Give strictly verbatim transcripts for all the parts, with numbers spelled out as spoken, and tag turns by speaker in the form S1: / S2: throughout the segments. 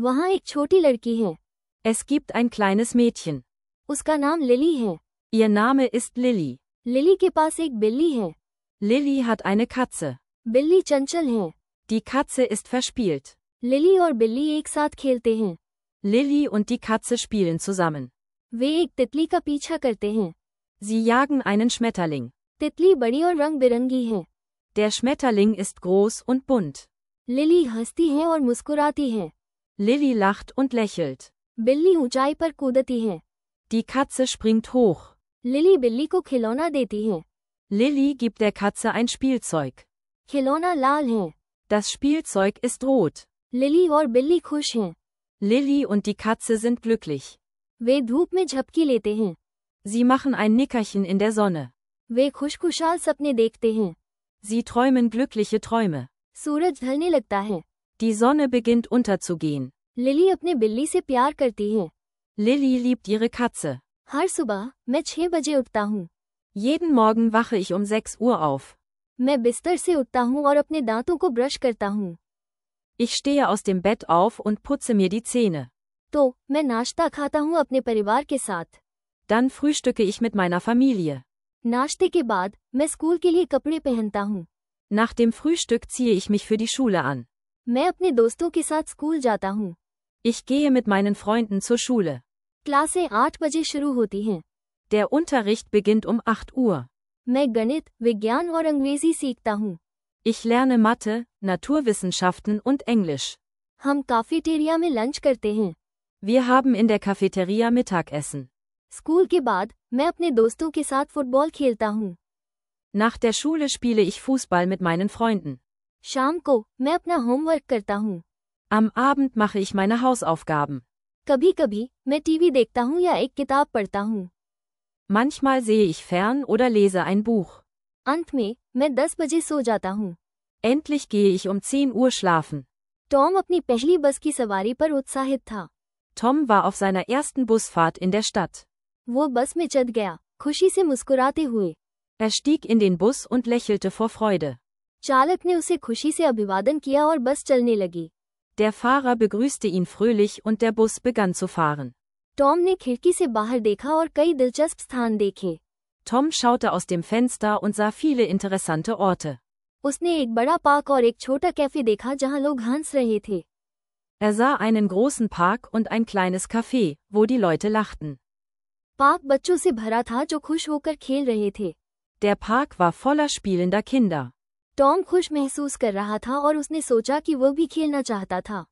S1: वहाँ एक छोटी लड़की है।
S2: Es gibt ein kleines Mädchen.
S1: उसका नाम लिली है।
S2: Ihr Name ist Lilly.
S1: Lilly के पास एक बिल्ली है।
S2: Lilly hat eine Katze.
S1: बिल्ली चंचल है।
S2: Die Katze ist verspielt.
S1: Lilly और बिल्ली एक साथ खेलते हैं।
S2: Lilly und die Katze spielen zusammen.
S1: वे एक तितली का पीछा करते हैं।
S2: Sie jagen einen Schmetterling.
S1: तितली बड़ी और रंग बिरंगी है।
S2: Der Schmetterling ist groß und bunt.
S1: Lilly हंसती है और मुस्कुराती है।
S2: Lilly lacht und lächelt.
S1: बिल्ली ऊंचाई पर कूदती है।
S2: Die Katze springt hoch.
S1: Lilly बिल्ली को खिलौना देती है।
S2: Lilly gibt der Katze ein Spielzeug.
S1: खिलौना लाल है।
S2: Das Spielzeug ist rot.
S1: Lilly और बिल्ली खुश हैं।
S2: Lilly und die Katze sind glücklich.
S1: वे धूप में झपकी लेते हैं।
S2: Sie machen ein Nickerchen in der Sonne.
S1: वे खुशखुशाल सपने देखते हैं।
S2: Sie träumen glückliche Träume.
S1: सूरज ढलने लगता है।
S2: Die Sonne beginnt unterzugehen.
S1: Lilly अपने बिल्ली से प्यार करती है।
S2: Lilly liebt ihre Katze.
S1: हर सुबह मैं छह बजे उठता हूँ।
S2: Jeden Morgen wache ich um sechs Uhr auf.
S1: मैं बिस्तर से उठता हूँ और अपने दांतों को ब्रश करता हूँ।
S2: Ich stehe aus dem Bett auf und putze mir die Zähne.
S1: तो मैं नाश्ता खाता हूँ अपने परिवार के साथ।
S2: Dann frühstücke ich mit meiner Familie.
S1: नाश्ते के बाद मैं स्कूल के लिए कपड़े पहनता हूँ।
S2: Nach dem Frühstück ziehe ich mich für die Schule an.
S1: मैं अपने दोस्तों के साथ स्कूल जाता हूँ।
S2: Ich gehe mit meinen Freunden zur Schule.
S1: क्लासें आठ बजे शुरू होती हैं।
S2: Der Unterricht beginnt um acht Uhr.
S1: मैं गणित, विज्ञान और अंग्रेजी सीखता हूँ।
S2: Ich lerne Mathe, Naturwissenschaften und Englisch.
S1: हम कैफेटेरिया में लंच करते हैं।
S2: Wir haben in der Cafeteria Mittagessen.
S1: School के बाद मैं अपने दोस्तों के साथ फुटबॉल खेलता हूँ।
S2: Nach der Schule spiele ich Fußball mit meinen Freunden.
S1: शाम को मैं अपना होमवर्क करता हूँ।
S2: Am Abend mache ich meine Hausaufgaben.
S1: कभी कभी मैं टीवी देखता हूँ या एक किताब पढ़ता हूँ।
S2: Manchmal sehe ich fern oder lese ein Buch.
S1: अंत में मैं दस बजे सो जाता हूँ।
S2: Endlich gehe ich um zehn Uhr schlafen.
S1: Tom अपनी पहली बस की सवारी पर उत्साहित था।
S2: Tom war auf seiner ersten Busfahrt in der Stadt.
S1: वो बस में चढ़ गया, खुशी से मुस्कुराते हुए।
S2: Er stieg in den Bus und lächelte vor Freude.
S1: चालक ने उसे खुशी से अभिवादन किया और बस चलने लगी।
S2: Der Fahrer begrüßte ihn fröhlich und der Bus begann zu fahren.
S1: Tom ने खिड़की से बाहर देखा और कई दिलचस्प स्थान देखे।
S2: Tom schaute aus dem Fenster und sah viele interessante Orte.
S1: उसने एक बड़ा पार्क और एक छोटा कैफे देखा जहां लोग हंस रहे थे।
S2: Er sah einen großen Park und ein kleines Café, wo die Leute lachten.
S1: Park बच्चों से भरा था जो खुश होकर खेल रहे थे।
S2: Der Park war voller spielender Kinder.
S1: Tom खुश महसूस कर रहा था और उसने सोचा कि वह भी खेलना चाहता था।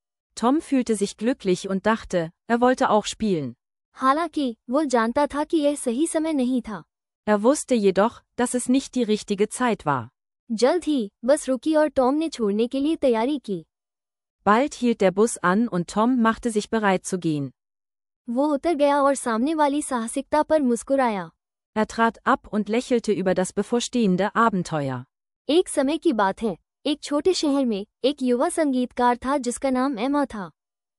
S2: Tom fühlte sich glücklich und dachte, er wollte auch spielen.
S1: हालांकि वो जानता था कि यह सही समय नहीं था।
S2: Er wusste jedoch, dass es nicht die richtige Zeit war.
S1: जल्द ही बस रुकी और टॉम ने छोड़ने के लिए तैयारी की।
S2: Bald hielt der Bus an und Tom machte sich bereit zu gehen.
S1: वो उतर गया और सामने वाली साहसिकता पर मुस्कुराया।
S2: Er trat ab und lächelte über das bevorstehende Abenteuer.
S1: एक समय की बात है, एक छोटे शहर में एक युवा संगीतकार था जिसका नाम एमा था।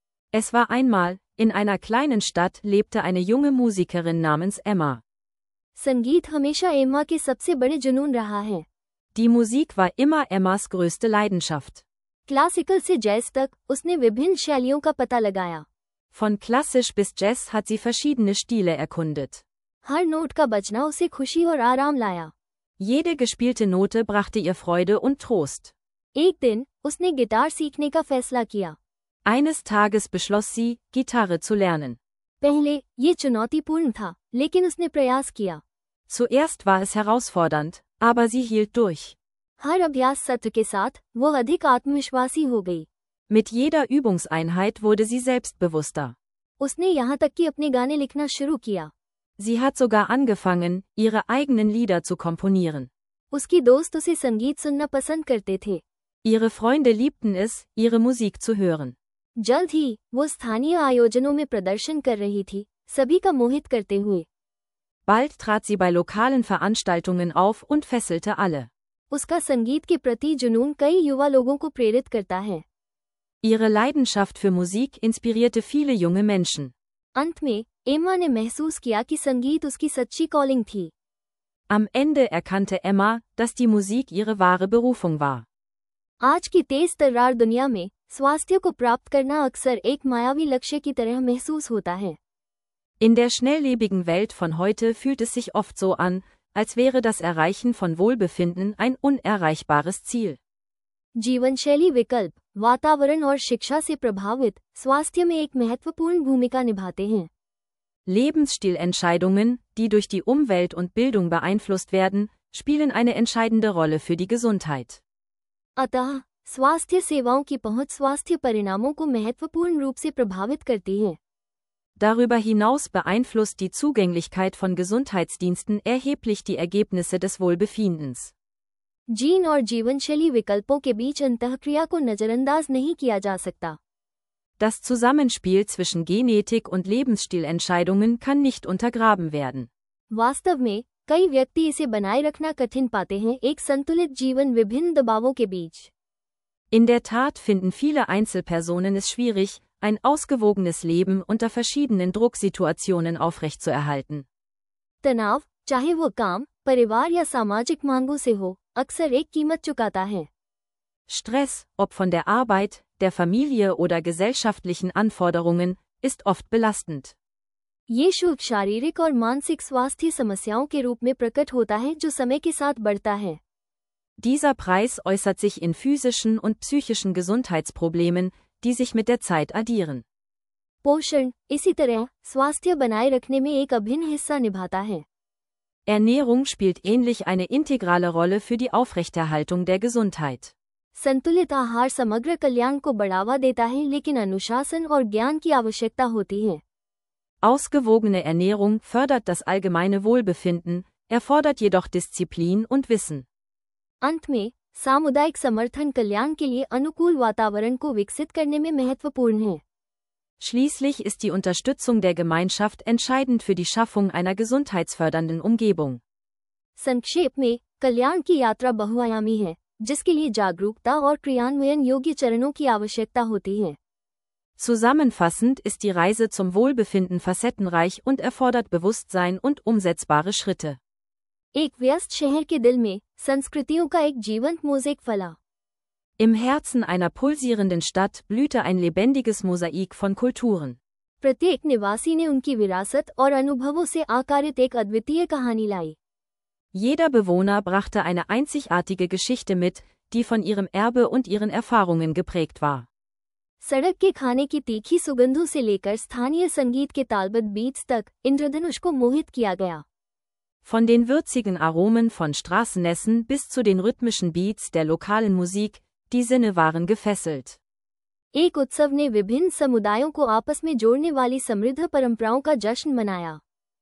S2: Es war einmal, in einer kleinen Stadt lebte eine junge Musikerin namens Emma.
S1: संगीत हमेशा एमा के सबसे बड़े जुनून रहा है।
S2: Die Musik war immer Emmas größte Leidenschaft.
S1: Classical से जैज तक उसने विभिन्न शैलियों का पता लगाया।
S2: Von klassisch bis Jazz hat sie verschiedene Stile erkundet.
S1: हर नोट का बजना उसे खुशी और आराम लाया।
S2: Jede gespielte Note brachte ihr Freude und Trost.
S1: एक दिन उसने गिटार सीखने का फैसला किया।
S2: Eines Tages beschloss sie, Gitarre zu lernen.
S1: पहले ये चुनौतीपूर्ण था, लेकिन उसने प्रयास किया।
S2: Zuerst war es herausfordernd, aber sie hielt durch.
S1: हर अभ्यास सत्र के साथ वो अधिक आत्मविश्वासी हो गई।
S2: Mit jeder Übungseinheit wurde sie selbstbewusster.
S1: उसने यहाँ तक कि अपने गाने लिखना शुरू किया।
S2: Sie hat sogar angefangen, ihre eigenen Lieder zu komponieren.
S1: उसकी दोस्त उसे संगीत सुनना पसंद करते थे।
S2: Ihre Freunde liebten es, ihre Musik zu hören.
S1: जल्द ही वो स्थानीय आयोजनों में प्रदर्शन कर रही थी, सभी का मोहित करते हुए।
S2: Bald trat sie bei lokalen Veranstaltungen auf und fesselte alle.
S1: उसका संगीत के प्रति जुनून कई युवा लोगों को प्रेरित करता है।
S2: Ihre Leidenschaft für Musik inspirierte viele junge Menschen.
S1: अंत में एमा ने महसूस किया कि संगीत उसकी सच्ची कॉलिंग थी।
S2: Am Ende erkannte Emma, dass die Musik ihre wahre Berufung war.
S1: आज की तेज तर्रार दुनिया में स्वास्थ्य को प्राप्त करना अक्सर एक मायावी लक्ष्य की तरह महसूस होता है।
S2: In der schnelllebigen Welt von heute fühlt es sich oft so an, als wäre das Erreichen von Wohlbefinden ein unerreichbares Ziel.
S1: जीवनशैली विकल्प, वातावरण और शिक्षा से प्रभावित स्वास्थ्य में एक महत्वपूर्ण भूमिका निभाते हैं।
S2: Lebensstilentscheidungen, die durch die Umwelt und Bildung beeinflusst werden, spielen eine entscheidende Rolle für die Gesundheit.
S1: अतः स्वास्थ्य सेवाओं की पहुंच स्वास्थ्य परिणामों को महत्वपूर्ण रूप से प्रभावित करती है।
S2: Darüber hinaus beeinflusst die Zugänglichkeit von Gesundheitsdiensten erheblich die Ergebnisse des Wohlbefindens.
S1: Gene और जीवनशैली विकल्पों के बीच अंतःक्रिया को नजरअंदाज नहीं किया जा सकता।
S2: Das Zusammenspiel zwischen Genetik und Lebensstilentscheidungen kann nicht untergraben werden.
S1: वास्तव में कई व्यक्ति इसे बनाए रखना कठिन पाते हैं, एक संतुलित जीवन विभिन्न दबावों के बीच।
S2: In der Tat finden viele Einzelpersonen es schwierig, ein ausgewogenes Leben unter verschiedenen Drucksituationen aufrechtzuerhalten.
S1: तनाव, चाहे वो काम, परिवार या सामाजिक मांगों से हो, अक्सर एक कीमत चुकाता है।
S2: Stress, ob von der Arbeit, der Familie oder gesellschaftlichen Anforderungen, ist oft belastend.
S1: ये शुल्क शारीरिक और मानसिक स्वास्थ्य समस्याओं के रूप में प्रकट होता है जो समय के साथ बढ़ता है।
S2: Dieser Preis äußert sich in physischen und psychischen Gesundheitsproblemen, die sich mit der Zeit addieren.
S1: पोषण, इसी तरह, स्वास्थ्य बनाए रखने में एक अभिन्न हिस्सा निभाता है।
S2: Ernährung spielt ähnlich eine integrale Rolle für die Aufrechterhaltung der Gesundheit.
S1: संतुलित आहार समग्र कल्याण को बढ़ावा देता है, लेकिन अनुशासन और ज्ञान की आवश्यकता होती है।
S2: Ausgewogene Ernährung fördert das allgemeine Wohlbefinden, erfordert jedoch Disziplin und Wissen.
S1: अंत में, सामुदायिक समर्थन कल्याण के लिए अनुकूल वातावरण को विकसित करने में महत्वपूर्ण है।
S2: Schließlich ist die Unterstützung der Gemeinschaft entscheidend für die Schaffung einer gesundheitsfördernden Umgebung.
S1: संक्षेप में, कल्याण की यात्रा बहुआयामी है, जिसके लिए जागरूकता और क्रियान्वयन योग्य चरणों की आवश्यकता होती है।
S2: Zusammenfassend ist die Reise zum Wohlbefinden facettenreich und erfordert Bewusstsein und umsetzbare Schritte.
S1: एक व्यस्त शहर के दिल में संस्कृतियों का एक जीवंत मोज़ेक फला।
S2: Im Herzen einer pulsierenden Stadt blühte ein lebendiges Mosaik von Kulturen.
S1: प्रत्येक निवासी ने उनकी विरासत और अनुभवों से आकारित एक अद्वितीय कहानी लाई।
S2: Jeder Bewohner brachte eine einzigartige Geschichte mit, die von ihrem Erbe und ihren Erfahrungen geprägt war.
S1: सड़क के खाने की तीखी सुगंधों से लेकर स्थानीय संगीत के तालबद्ध बीट्स तक इंद्रधनुष को मोहित किया गया।
S2: Von den würzigen Aromen von Straßenessen bis zu den rhythmischen Beats der lokalen Musik, die Sinne waren gefesselt.
S1: एक उत्सव ने विभिन्न समुदायों को आपस में जोड़ने वाली समृद्ध परंपराओं का जश्न मनाया।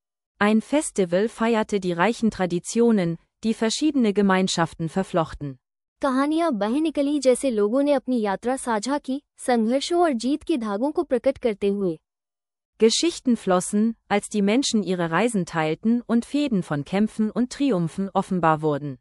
S2: Ein Festival feierte die reichen Traditionen, die verschiedene Gemeinschaften verflochten.
S1: कहानियां बह निकली जैसे लोगों ने अपनी यात्रा साझा की, संघर्षों और जीत के धागों को प्रकट करते हुए।
S2: Geschichten flossen, als die Menschen ihre Reisen teilten und Fäden von Kämpfen und Triumphen offenbar wurden.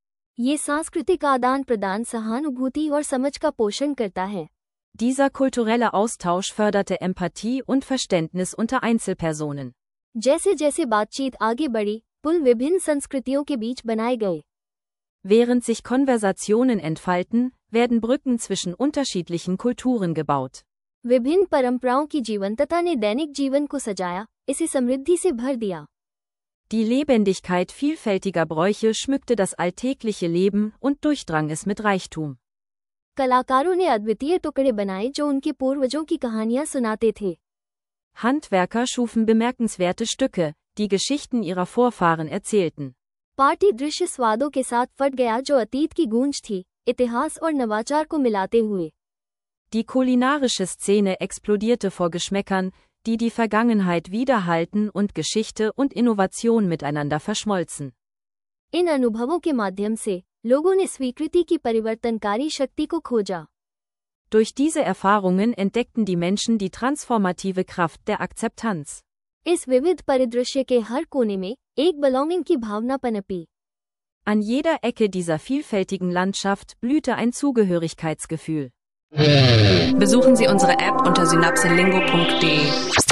S1: ये सांस्कृतिक आदान प्रदान सहानुभूति और समझ का पोषण करता है।
S2: Dieser kulturelle Austausch förderte Empathie und Verständnis unter Einzelpersonen.
S1: जैसे जैसे बातचीत आगे बढ़ी, पुल विभिन्न संस्कृतियों के बीच बनाए गए।
S2: Während sich Konversationen entfalten, werden Brücken zwischen unterschiedlichen Kulturen gebaut.
S1: विभिन्न परंपराओं की जीवंतता ने दैनिक जीवन को सजाया, इसे समृद्धि से भर दिया।
S2: Die Lebendigkeit vielfältiger Bräuche schmückte das alltägliche Leben und durchdrang es mit Reichtum.
S1: कलाकारों ने अद्वितीय टुकड़े बनाए जो उनके पूर्वजों की कहानियां सुनाते थे।
S2: Handwerker schufen bemerkenswerte Stücke, die Geschichten ihrer Vorfahren erzählten.
S1: Party दृश्य स्वादों के साथ फट गया जो अतीत की गूंज थी, इतिहास और नवाचार को मिलाते हुए।
S2: Die kulinarische Szene explodierte vor Geschmäckern, die die Vergangenheit widerhalten und Geschichte und Innovation miteinander verschmolzen.
S1: इन अनुभवों के माध्यम से लोगों ने स्वीकृति की परिवर्तनकारी शक्ति को खोजा।
S2: Durch diese Erfahrungen entdeckten die Menschen die transformative Kraft der Akzeptanz.
S1: इस विविध परिदृश्य के हर कोने में एक बिलोंगिंग की भावना पनपी।
S2: An jeder Ecke dieser vielfältigen Landschaft blühte ein Zugehörigkeitsgefühl.
S3: Besuchen Sie unsere App unter synapselingo punkt de.